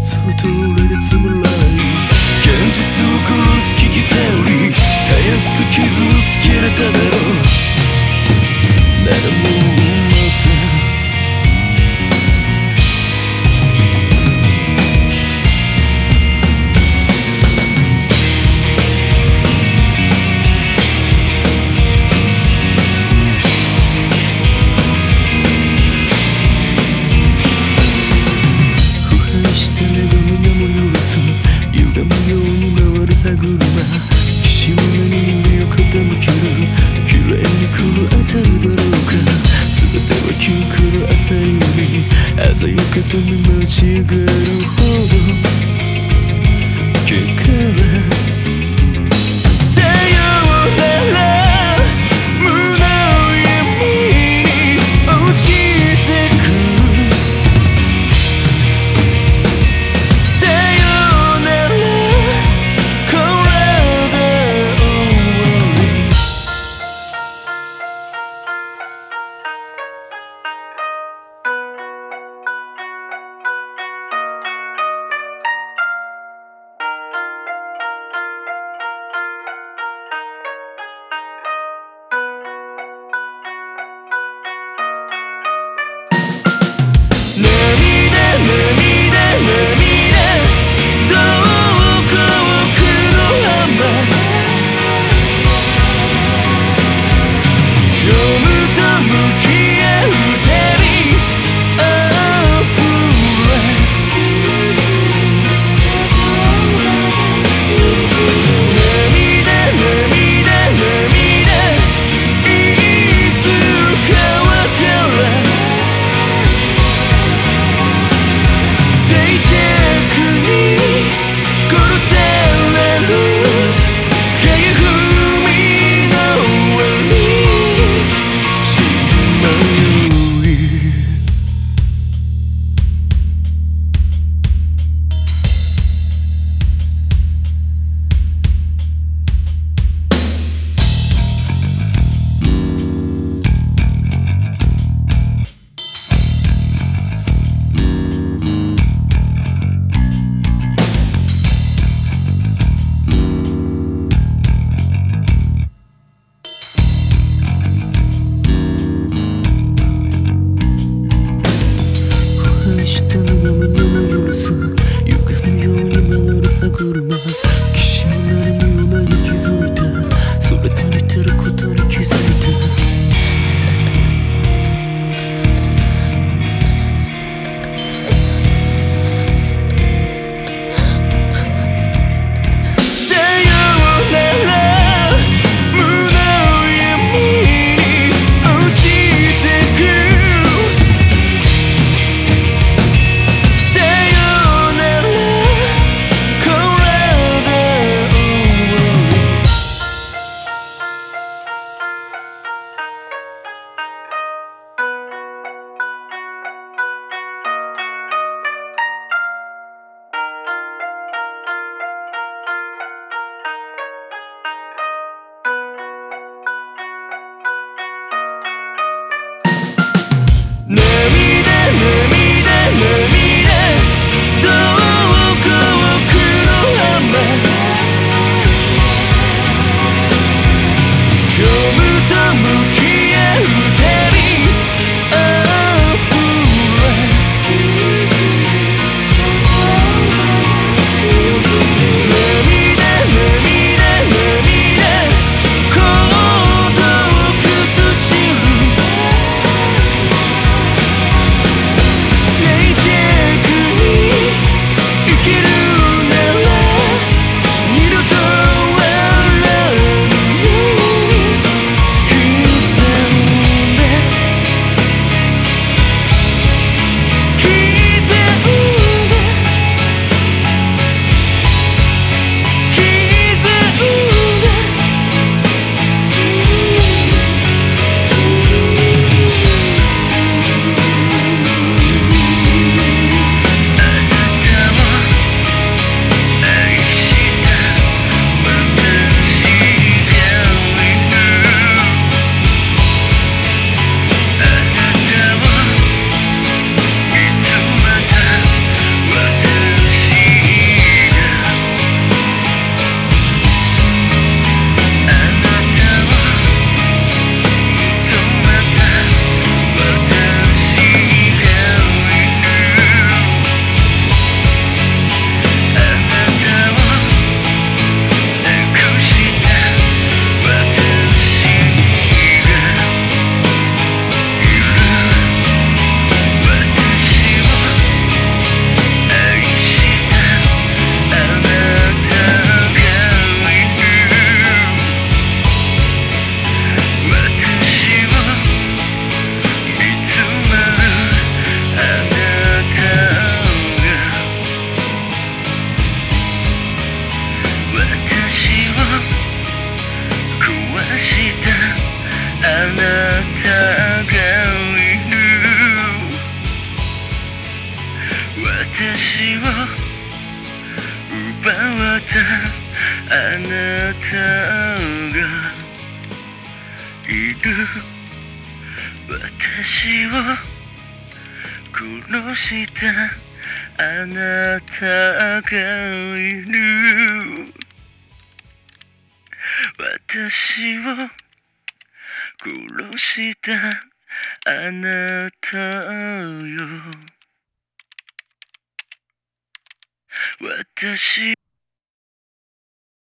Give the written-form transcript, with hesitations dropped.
想通りでつまらない現実を殺す危機頼りたやすく傷をつけれただろうならもう歪むように回る歯車岸も何に身を傾ける綺麗に来る当たるだろうか全ては休暇の朝より鮮やかと見間違えるほど結果はさようなら無の闇に落ちてく下のが胸も許す歪むように回る歯車岸も何もないに気づいたそれと似てることに気づいた私を奪わったあなたがいる。私を殺したあなたがいる。私を殺したあなたよ。私